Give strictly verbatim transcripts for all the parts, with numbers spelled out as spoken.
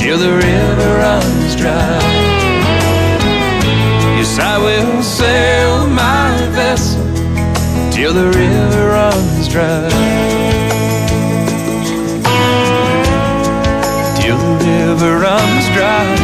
till the river runs dry. Yes, I will sail my vessel till the river runs dry. Till the river runs dry.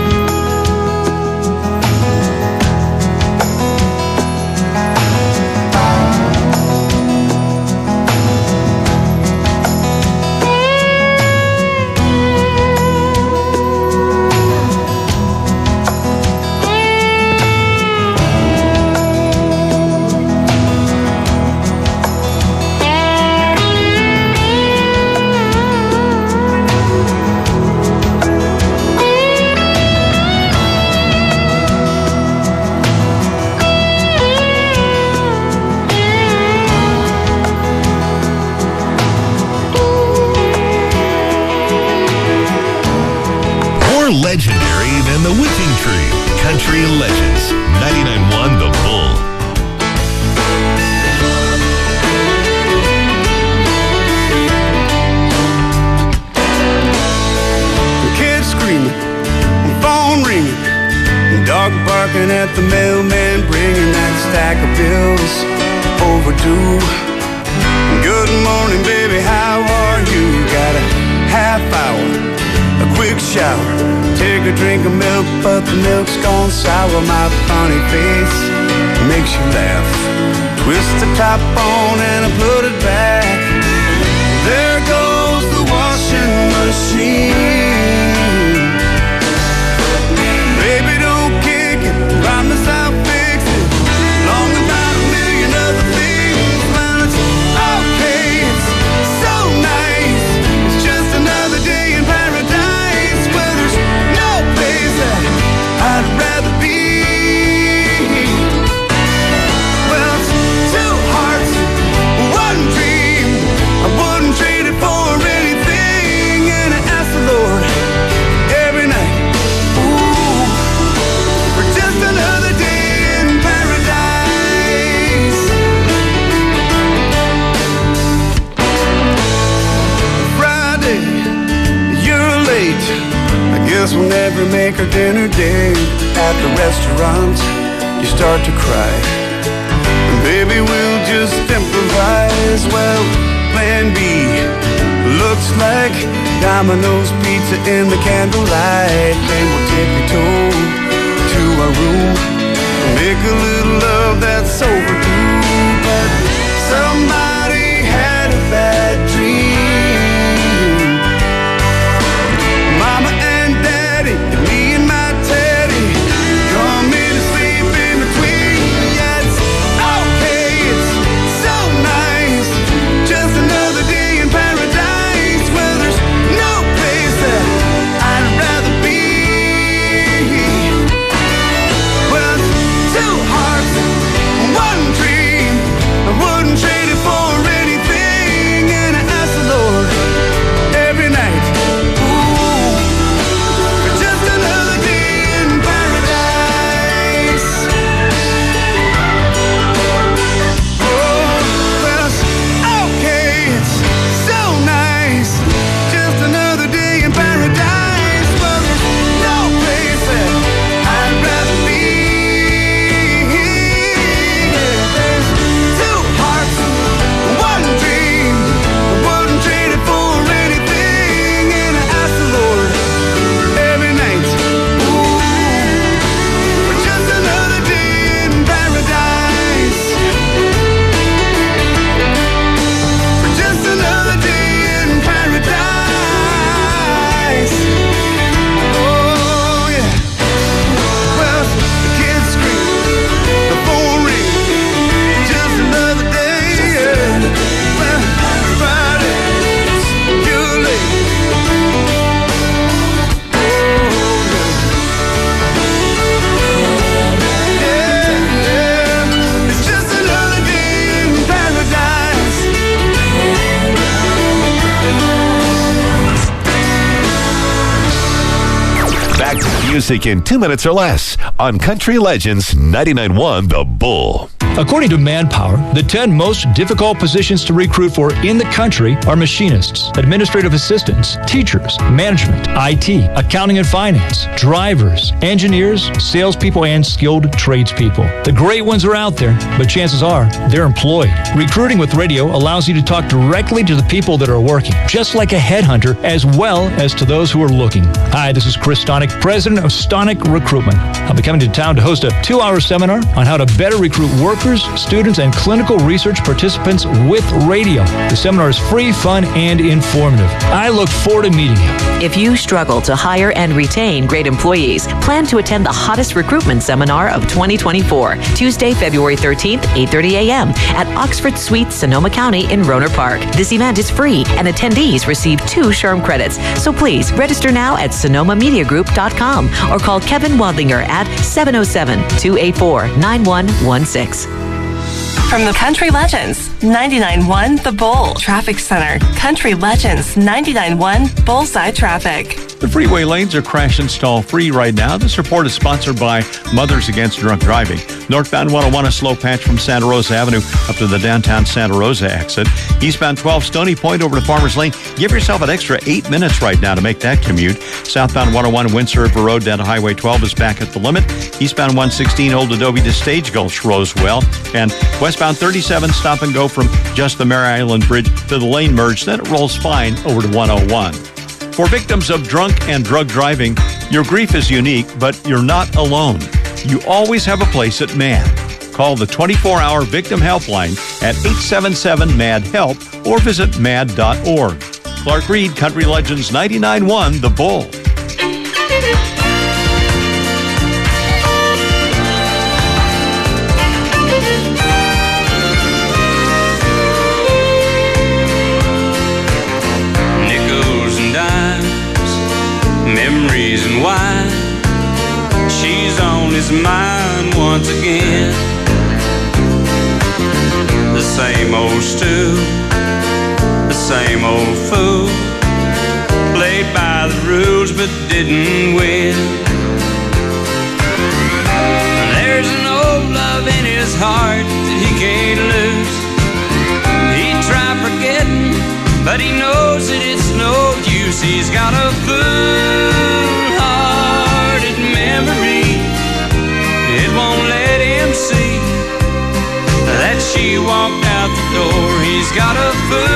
Legendary than the Whipping Tree. Country Legends. ninety-nine point one The Bull. Kids screaming, phone ringing, dog barking at the mailman, bringing that stack of bills overdue. Good morning, baby, how are you? Got a half hour, a quick shower, take a drink of milk, but the milk's gone sour. My funny face makes you laugh. Twist the top on and I put it back. There goes the washing machine. Baby, don't kick it, promise I'll fix it. Long about a million other things, man, it's okay, it's so nice. It's just another day in paradise, where there's no place that I'd rather be. Well, it's two hearts, one dream. I wouldn't trade it for anything, and I ask the Lord every night, ooh, for just another day in paradise. Friday, you're late. I guess we'll never make our dinner date. At the restaurant, you start to cry, and baby, we'll just improvise. Well, plan B looks like Domino's pizza in the candlelight. Then we'll tippy-toe to our room, make a little love that's overdue. But somebody had a bad dream. Mama and Daddy, and me and my Teddy, come in and sleep in between. Yeah, it's okay, it's so nice. Just another day in paradise, where there's no place that I'd rather be. Well, it's two hearts, one dream. I wouldn't trade it for anything, and I ask the Lord every night, ooh, for just another day in paradise. Oh, well, it's okay, it's so nice. Just another day in paradise, well, there's no place that I'd rather be. There's two hearts, one dream. I wouldn't trade it for anything, and I ask the Lord every night, ooh, for just another day in paradise. For just another day in paradise. Oh yeah. Well, the kids scream, the phone ring, just another day. Yeah. Well, Friday, you're late. Oh yeah, yeah. It's just another day in paradise. Back to music in two minutes or less on Country Legends ninety-nine point one The Bull. According to Manpower, the ten most difficult positions to recruit for in the country are machinists, administrative assistants, teachers, management, I T, accounting and finance, drivers, engineers, salespeople, and skilled tradespeople. The great ones are out there, but chances are they're employed. Recruiting with radio allows you to talk directly to the people that are working, just like a headhunter, as well as to those who are looking. Hi, this is Chris Stonick, president of Stonick Recruitment. I'll be coming to town to host a two-hour seminar on how to better recruit workers, students, and clinical research participants with radio. The seminar is free, fun, and informative. I look forward to meeting you. If you struggle to hire and retain great employees, plan to attend the hottest recruitment seminar of twenty twenty-four, Tuesday, February thirteenth, eight thirty a.m. at Oxford Suites, Sonoma County in Rohnert Park. This event is free, and attendees receive two SHRM credits. So please register now at sonoma media group dot com or call Kevin Wadlinger at seven oh seven, two eight four, nine one one six. From the Country Legends, ninety-nine point one The Bull Traffic Center. Country Legends, ninety-nine point one Bullseye Traffic. The freeway lanes are crash and stall free right now. This report is sponsored by Mothers Against Drunk Driving. Northbound one oh one, a slow patch from Santa Rosa Avenue up to the downtown Santa Rosa exit. Eastbound twelve, Stony Point over to Farmers Lane. Give yourself an extra eight minutes right now to make that commute. Southbound one oh one, Windsor River Road down to Highway twelve is back at the limit. Eastbound one sixteen, Old Adobe to Stage Gulch, Rosewell. And westbound thirty-seven, stop and go from just the Mare Island Bridge to the lane merge. Then it rolls fine over to one oh one. For victims of drunk and drug driving, your grief is unique, but you're not alone. You always have a place at M A D. Call the twenty-four hour Victim Helpline at eight seven seven M A D HELP or visit M A D dot org. Clark Reed, Country Legends ninety-nine point one The Bull. Memories and wine, she's on his mind once again. The same old stew, the same old fool, played by the rules but didn't win. There's an old love in his heart that he can't lose. He tried forgetting, but he knows that it's no use. He's got a fool-hearted memory. It won't let him see that she walked out the door. He's got a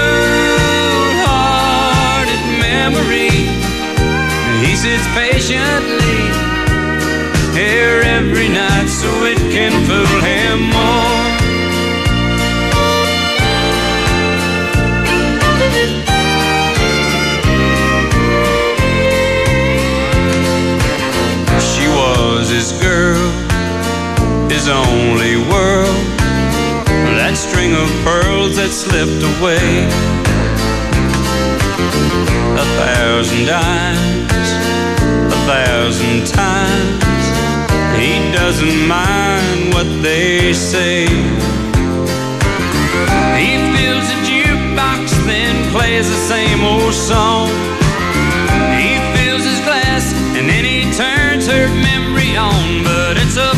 fool-hearted memory. He sits patiently here every night so it can fool him more. His girl, his only world, that string of pearls that slipped away. A thousand dimes, a thousand times, he doesn't mind what they say. He fills a jukebox, then plays the same old song. He fills his glass, and then he turns her memory on. But it's a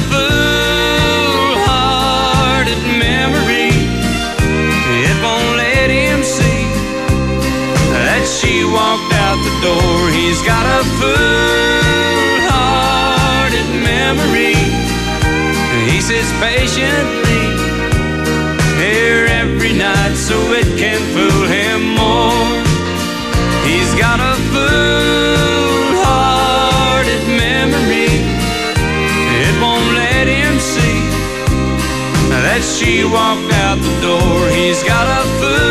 fool-hearted memory. It won't let him see that she walked out the door. He's got a fool-hearted memory. He sits patiently here every night so it can fool him more. He's got a fool-hearted memory. It won't let him see that she walked out the door. He's got a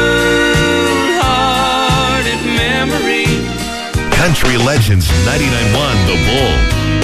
fool-hearted memory. Country Legends ninety-nine point one The Bull.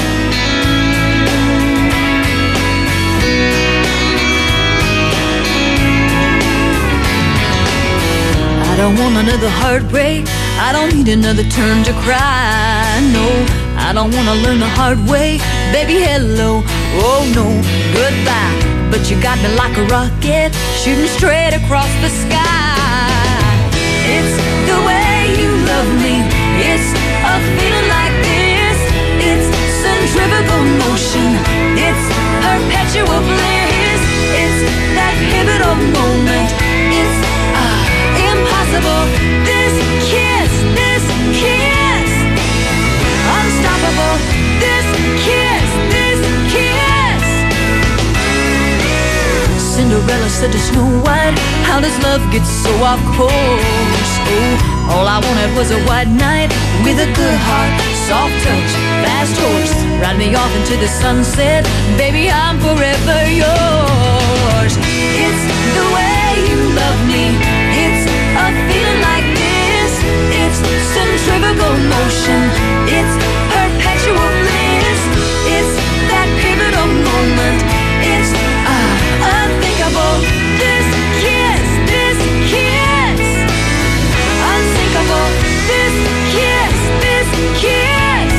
I don't want another heartbreak. I don't need another turn to cry. No, I don't want to learn the hard way. Baby, hello, oh no, goodbye. But you got me like a rocket, shooting straight across the sky. It's the way you love me. It's a feeling like this. It's centrifugal motion. It's perpetual bliss. It's said to Snow White, how does love get so off course? Oh, all I wanted was a white knight with a good heart, soft touch, fast horse, ride me off into the sunset. Baby, I'm forever yours. It's the way you love me. It's a feeling like this. It's centrifugal motion. It's perpetual bliss. It's that pivotal moment. It's uh, unthinkable. This kiss, this kiss. Unsinkable. This kiss, this kiss.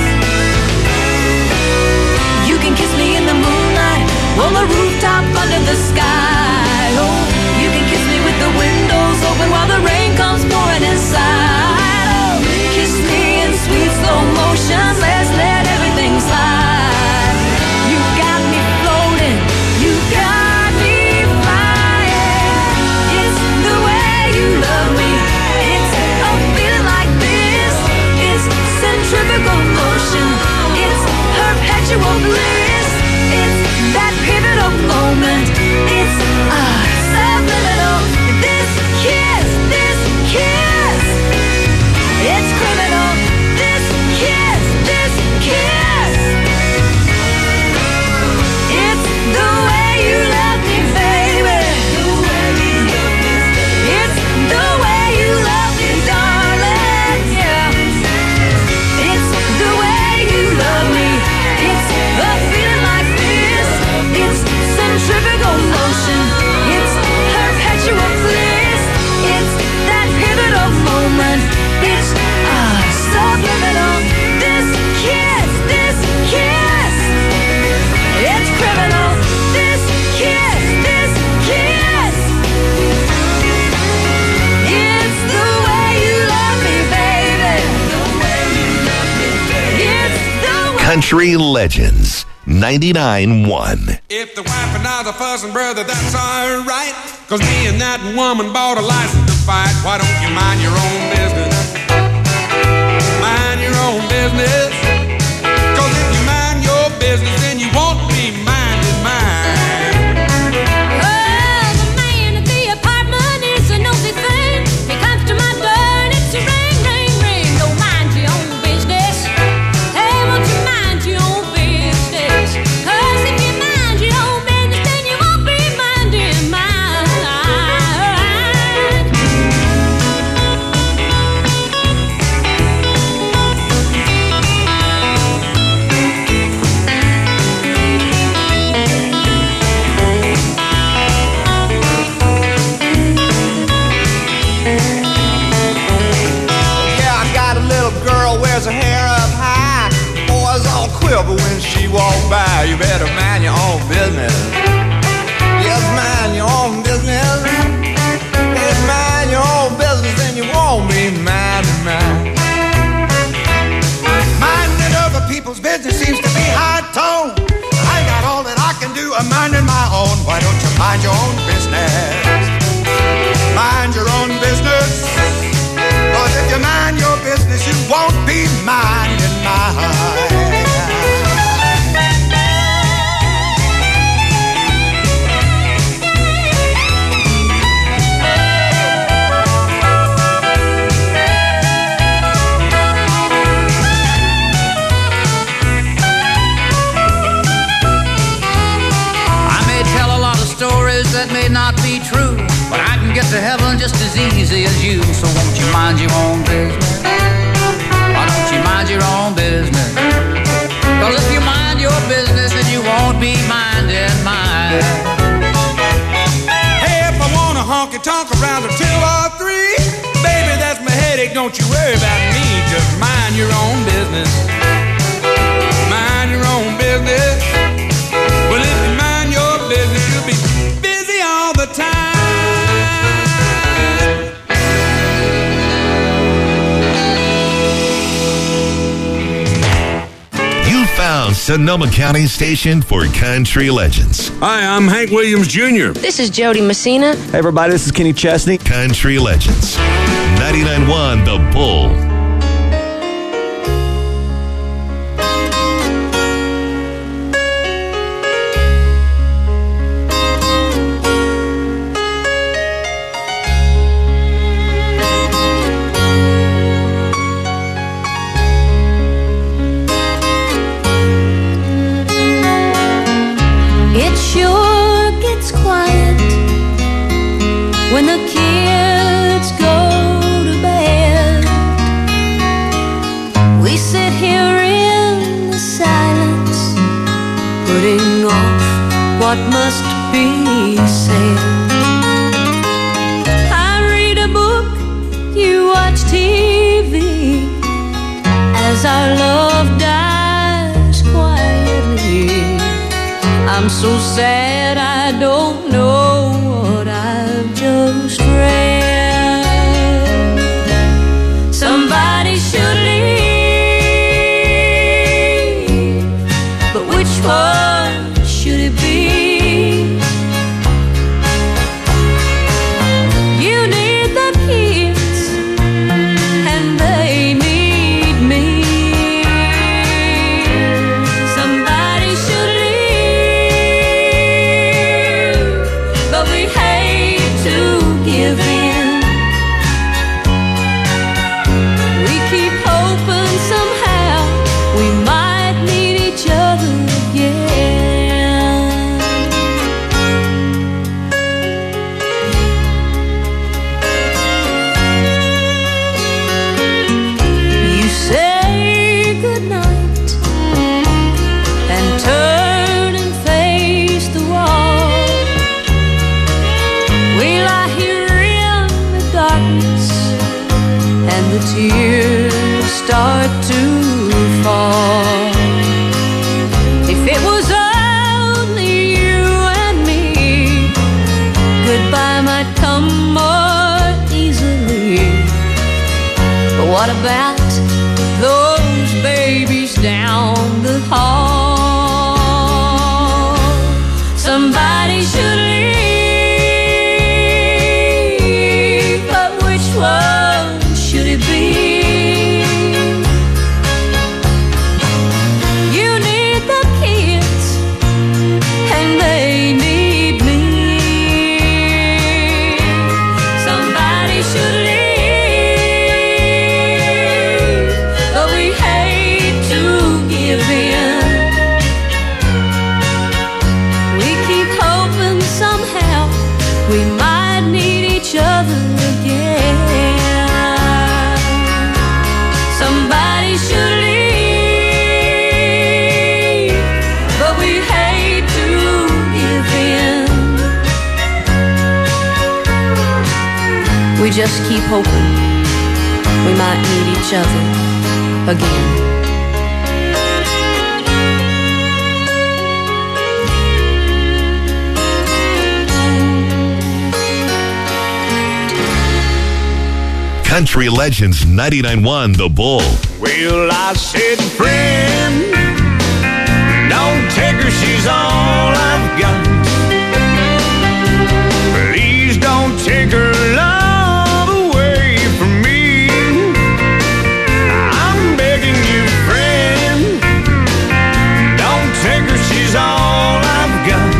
You can kiss me in the moonlight, on the rooftop under the sky. Oh, you can kiss me with the windows open while the rain comes pouring inside. Oh, kiss me in sweet slow motion. Let's let everything slide. You got me floating. You got me flying. It's the way you love me. It's a feeling like this. It's centrifugal motion. It's perpetual bliss. It's that pivotal moment. It's uh, subliminal. This kiss, this kiss. It's criminal. This kiss, this kiss. It's the way you love me, baby. It's the way you love me, darling. Yeah. It's the way you love me. It's a feeling like this. It's centrifugal motion. It's perpetual bliss. It's that pivotal moment. It's ah subliminal. This kiss, this kiss. It's criminal. This kiss, this kiss. It's the way you love me, baby. It's the way. Country Legends ninety-nine one. If the wife and I are fussing, brother, that's alright. Cause me and that woman bought a license to fight. Why don't you mind your own business? Mind your own business. Cause if you mind your business, then you won't be minding mine. Oh, the man at the apartment is a nosy thing. He comes to my door and it's a ring, ring, ring. Don't mind your own business. Hey, won't you mind your own business? Cause if you mind your own business, then you won't be minding mine. Yeah, I got a little girl, wears her hair up high. Boys all quiver when she walk by. You better mind your own business. Yes, mind your own business. Yes, mind your own business, and you won't be minding mine. Minding other people's business seems to be high tone. I got all that I can do. I'm minding my own. Why don't you mind your own business? Mind your own business. Cause if you mind your business, you won't be minding mine. I may tell a lot of stories that may not be true, but I can get to heaven just as easy as you. So won't you mind your own business? Why don't you mind your own business? Cause if you mind your business, then you won't be minding mine. Hey, if I want a honky tonk around the two or three, baby, that's my headache. Don't you worry about me. Just mind your own business. Mind your own business. Well, if you mind your business, you'll be busy all the time. You found Sonoma County's station for Country Legends. Hi, I'm Hank Williams Junior This is Jody Messina. Hey, everybody, this is Kenny Chesney. Country Legends ninety-nine one The Bull. what must be said. I read a book, you watch T V, as our love dies quietly. I'm so sad I don't know what I've just read. Somebody should leave, but which one should it be? You need the kids and they need me. Somebody should leave, but we hate to give in. We keep hoping somehow we might need each other again. You say goodnight and turn and face the wall. We lie here in the darkness and the tears start to fall. If it was only you and me, goodbye might come more easily. But what about those babies down the hall? Somebody should leave, but which one should it be? You need the kids and they need me. Somebody should leave, but we hate to give in. We keep hoping somehow we might need each other again. Somebody should leave, but we hate to give in. We just keep hoping we might need each other again. Country Legends ninety-nine point one The Bull. Well, I said, friend, don't take her, she's all I've got. Please don't take her love away from me. I'm begging you, friend, don't take her, she's all I've got.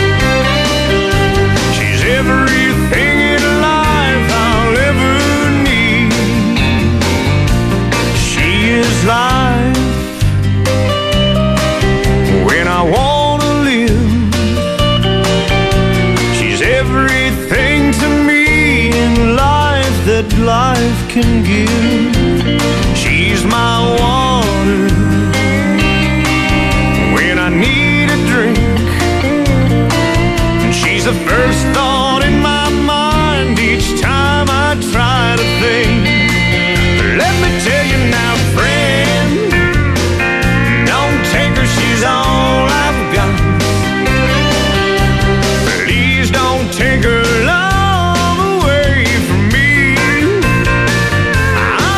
She's everything in life I'll ever need. She is life when I wanna live. She's everything to me in life that life can give. She's my water when I need a drink, and she's the first thought in my mind each time I try to think. Let me tell you now, friend, don't take her, she's all I've got. Please don't take her love away from me.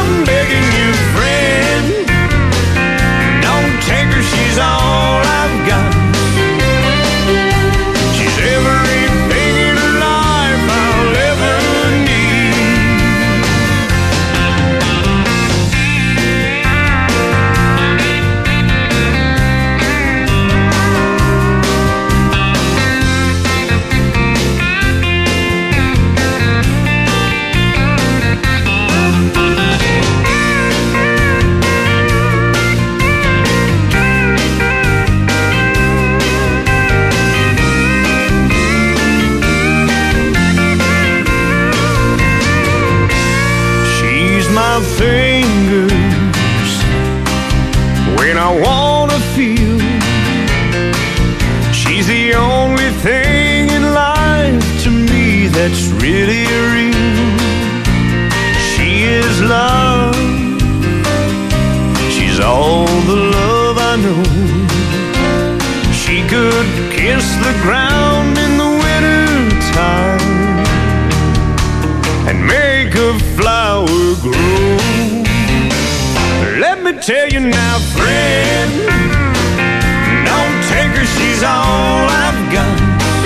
kiss the ground in the winter time and make a flower grow. Let me tell you now, friend, don't take her, she's all I've got.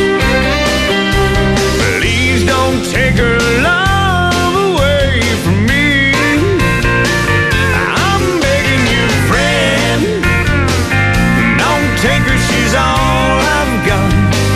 Please don't take her love away from me. I'm begging you, friend, don't take her, she's all I've got.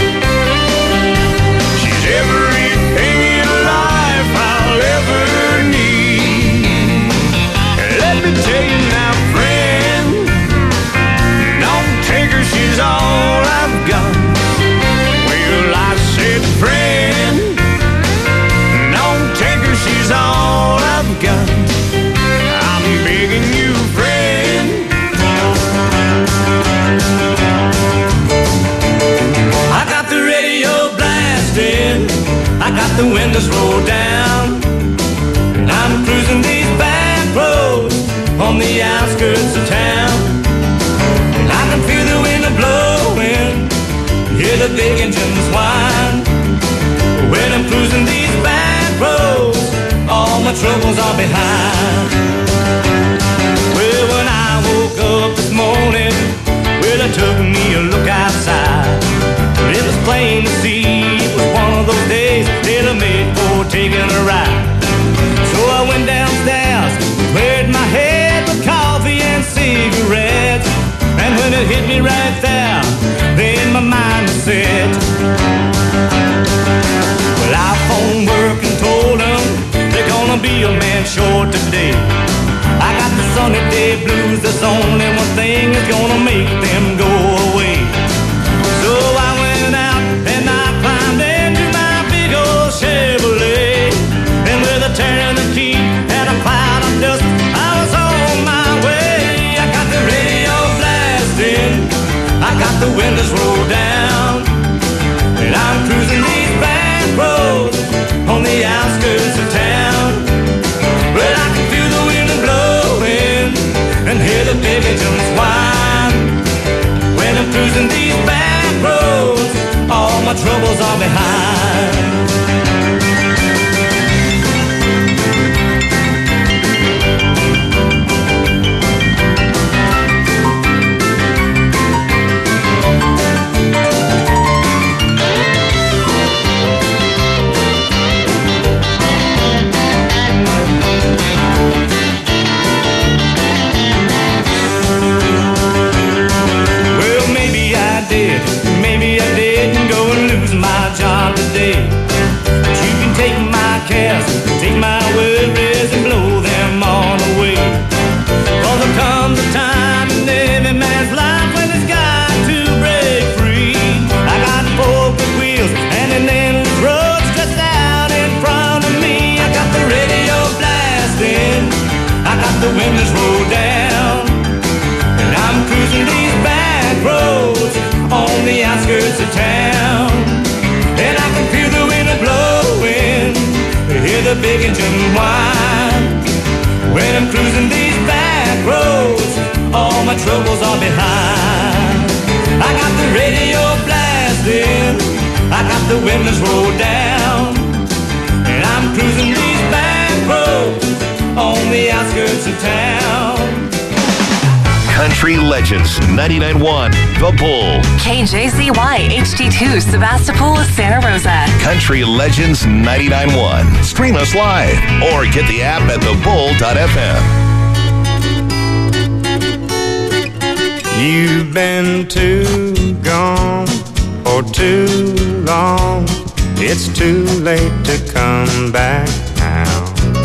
She's everything in life I'll ever need. Let me tell you now, friend, don't take her, she's all I've got. Well, I said, friend, don't take her, she's all I've got. I'm begging you, friend. I got the radio blasting, I got the windows rolled down, and I'm cruising these back roads on the outskirts of town. And I can feel the wind blowing, hear the big engines whine. When I'm cruising these back roads, all my troubles are behind. Well, when I woke up this morning, well, I took me a look outside. It was plain to see it was one of those days that I made for taking a ride. So I went downstairs, cleared my head with coffee and cigarettes. And when it hit me right there, then my mind was set. Well, I phoned work and told them they're gonna be a man short today. I got the sunny day blues, there's only one thing that's gonna make them go away. So I went out and I climbed into my big old Chevrolet, and with a tear in the key and a cloud of dust, I was on my way. I got the radio blasting, I got the windows rolled down, and I'm cruising these back roads on the outskirts of town. Well, I can feel the wind blowing and hear the big engines whine. When I'm cruising these back roads, all my troubles are behind. Maybe I didn't go and lose my job today, but you can take my cares, take my worries and blow them all away. For there comes a time in every man's life when he's got to break free. I got four big wheels and an endless road stretched out in front of me. I got the radio blasting, I got the windows rolled down, and I'm cruising these back roads on the outskirts of town. And I can feel the wind blowing, hear the big engine whine. When I'm cruising these back roads, all my troubles are behind. I got the radio blasting, I got the windows rolled down, and I'm cruising these back roads on the outskirts of town. Country Legends ninety-nine point one The Bull. K J Z Y H D two Sebastopol, Santa Rosa. Country Legends ninety-nine point one. Stream us live or get the app at the bull dot f m. You've been too gone for too long. It's too late to come back now.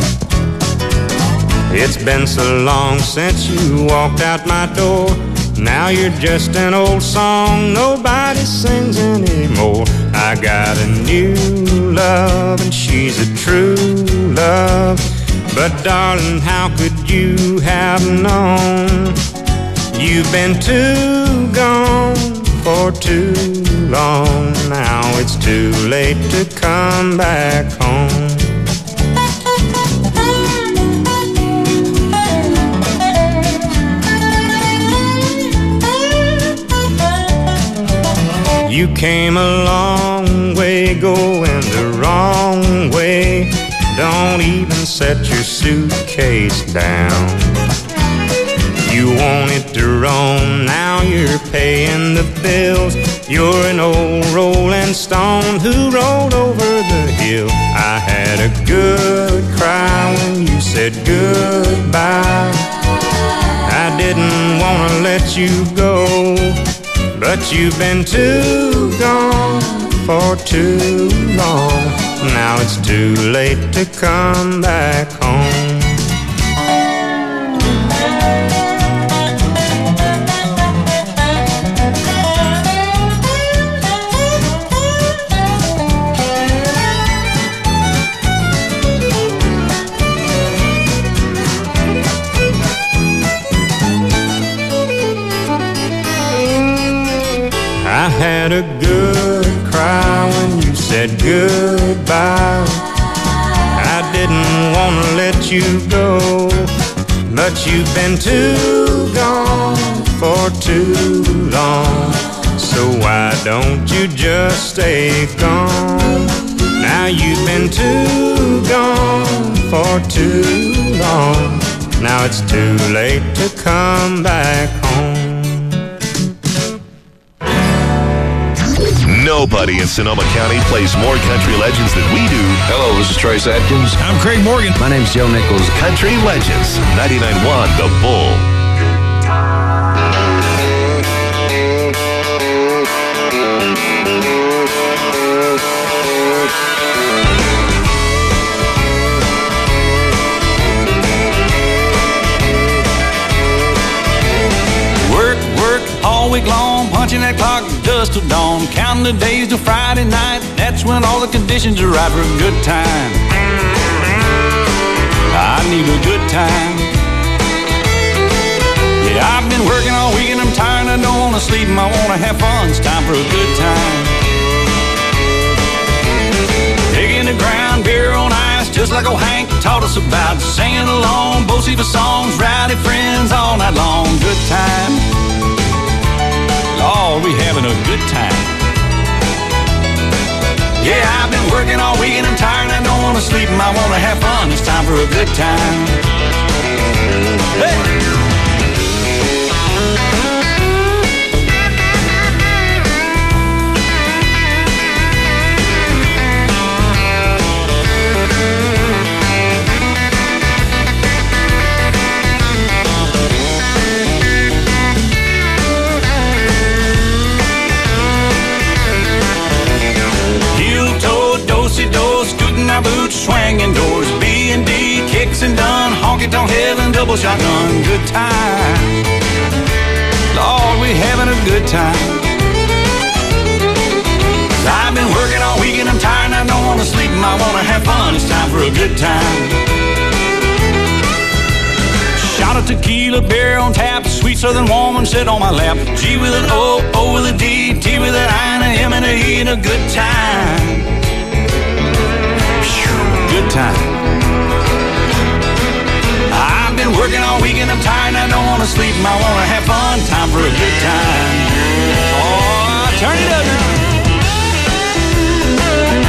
It's been so long since you walked out my door. Now you're just an old song nobody sings anymore. I got a new love and she's a true love. But darling, how could you have known? You've been too gone for too long. Now it's too late to come back home. You came a long way going the wrong way. Don't even set your suitcase down. You wanted to roam, now you're paying the bills. You're an old rolling stone who rolled over the hill. I had a good cry when you said goodbye. I didn't want to let you go, but you've been too gone for too long. Now it's too late to come back home. I had a good cry when you said goodbye. I didn't want to let you go, but you've been too gone for too long. So why don't you just stay gone? Now you've been too gone for too long. Now it's too late to come back home. Nobody in Sonoma County plays more country legends than we do. Hello, this is Trace Atkins. I'm Craig Morgan. My name's Joe Nichols. Country Legends, ninety-nine point one The Bull. Work, work all week long, punching that clock dust till dawn, counting the days till Friday night. That's when all the conditions are right for a good time. I need a good time. Yeah, I've been working all week and I'm tired. I don't want to sleep and I want to have fun. It's time for a good time. Digging the ground, beer on ice, just like old Hank taught us about. Singing along, both Siva songs, rowdy friends all night long. Good time. Lord, we having a good time. Yeah, I've been working all week and I'm tired and I don't want to sleep and I want to have fun. It's time for a good time. Hey! Scooting our boots, swinging doors, B and D, kicks and done, honky-tonk heaven, double shotgun, good time. Lord, we having a good time. I've been working all week and I'm tired and I don't want to sleep and I want to have fun. It's time for a good time. Shot of tequila, beer on tap, sweet southern woman sit on my lap. G with an O, O with a D, T with an I and a M and a E, and a good time. Good time. I've been working all week and I'm tired and I don't want to sleep and I want to have fun. Time for a good time. Oh, turn it up now.